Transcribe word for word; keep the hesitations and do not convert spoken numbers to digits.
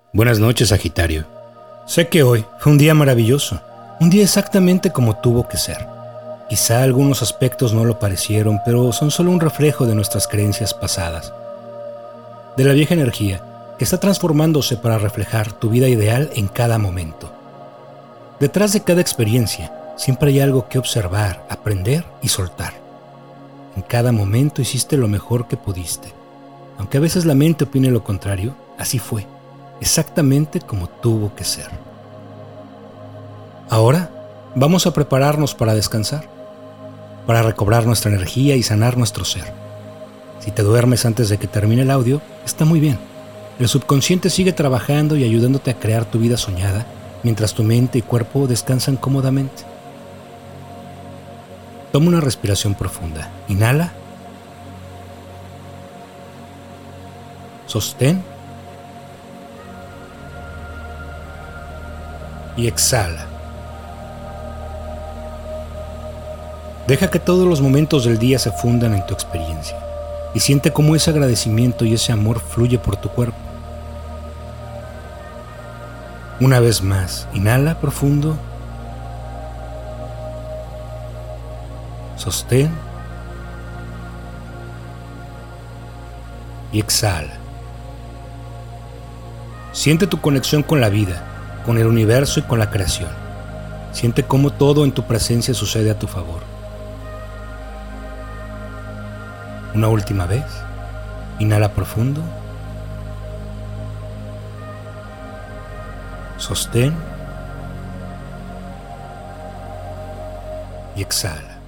Buenas noches, Sagitario. Sé que hoy fue un día maravilloso, un día exactamente como tuvo que ser. Quizá algunos aspectos no lo parecieron, pero son solo un reflejo de nuestras creencias pasadas, de la vieja energía que está transformándose para reflejar tu vida ideal en cada momento. Detrás de cada experiencia siempre hay algo que observar, aprender y soltar. En cada momento hiciste lo mejor que pudiste. Aunque a veces la mente opine lo contrario, así fue, exactamente como tuvo que ser. Ahora vamos a prepararnos para descansar, para recobrar nuestra energía y sanar nuestro ser. Si te duermes antes de que termine el audio, está muy bien. El subconsciente sigue trabajando y ayudándote a crear tu vida soñada, mientras tu mente y cuerpo descansan cómodamente. Toma una respiración profunda. Inhala. Sostén. Y exhala. Deja que todos los momentos del día se fundan en tu experiencia y siente cómo ese agradecimiento y ese amor fluye por tu cuerpo. Una vez más, inhala profundo. Sostén. Y exhala. Siente tu conexión con la vida, con el universo y con la creación. Siente cómo todo en tu presencia sucede a tu favor. Una última vez. Inhala profundo. Sostén. Y exhala.